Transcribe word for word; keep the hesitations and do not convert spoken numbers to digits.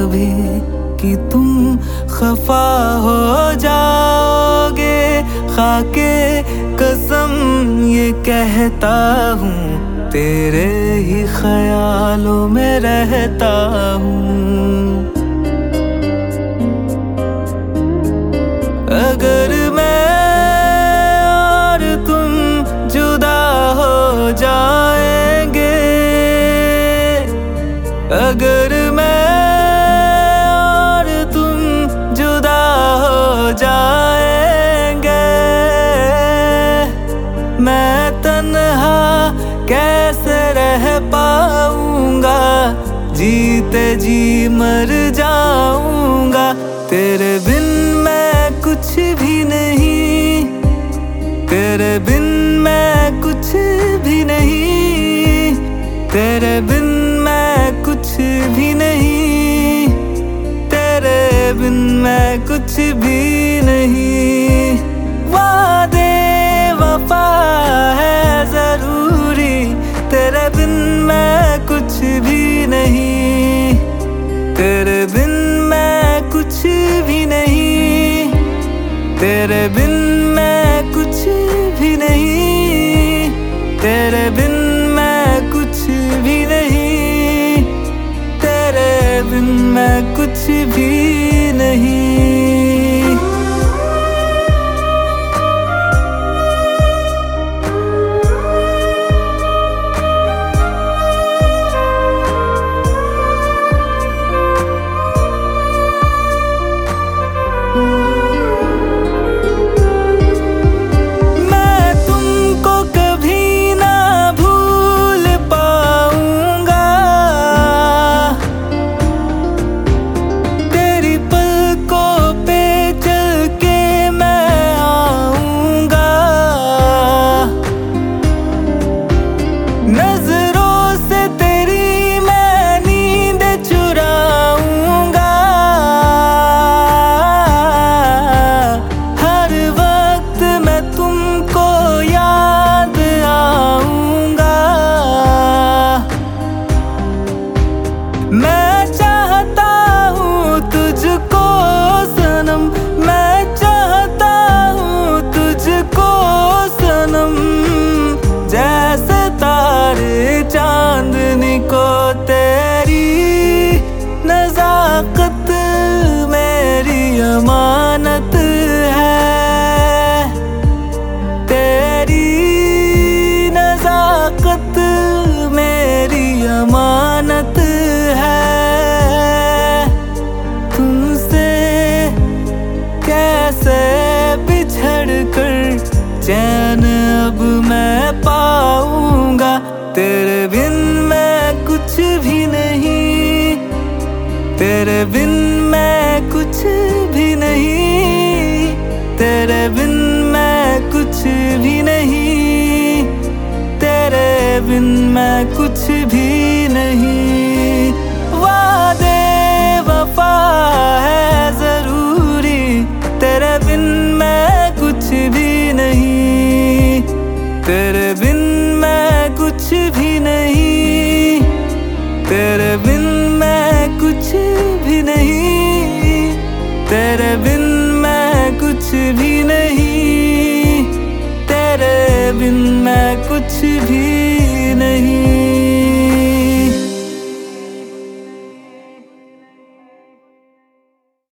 कभी कि तुम खफा हो जाओगे। खाके कसम ये कहता हूँ, तेरे ही ख्यालों में रहता हूँ। अगर मैं और तुम जुदा हो जाएंगे, अगर मैं और तुम जुदा हो जाएंगे, मैं तन्हा कैसे रह पाऊंगा, जीते जी मर जाऊंगा। तेरे बिन मैं कुछ भी नहीं, तेरे बिन मैं कुछ भी नहीं, तेरे बिन मैं कुछ भी नहीं, तेरे बिन मैं कुछ भी नहीं। वादे वफा है जरूरी, तेरे बिन मैं कुछ भी नहीं, तेरे बिन मैं कुछ भी नहीं, तेरे बिन मैं कुछ भी नहीं, तेरे बिन मैं कुछ भी नहीं, तेरे बिन मैं कुछ भी नहीं। नजरों से तेरी मैं नींद चुराऊंगा, हर वक्त मैं तुमको याद आऊंगा। मैं चाहता हूँ तुझको सनम, मैं चाहता हूँ तुझको सनम, जैसे तारे चांदनी को तेरी नज़ाकत मेरी अमानत है, तेरी नज़ाकत मेरी अमानत है। तुमसे कैसे बिछड़ कर चैन अब मैं पाऊंगा, तेरे बिन मैं कुछ भी नहीं, तेरे बिन मैं कुछ भी नहीं, तेरे बिन मैं कुछ भी नहीं, तेरे बिन मैं कुछ भी नहीं। वादे वफा है जरूरी, तेरे बिन मैं कुछ भी नहीं, तेरे बिन मैं कुछ भी नहीं, तेरे बिन मैं कुछ भी नहीं, तेरे बिन मैं कुछ भी नहीं, तेरे बिन मैं कुछ भी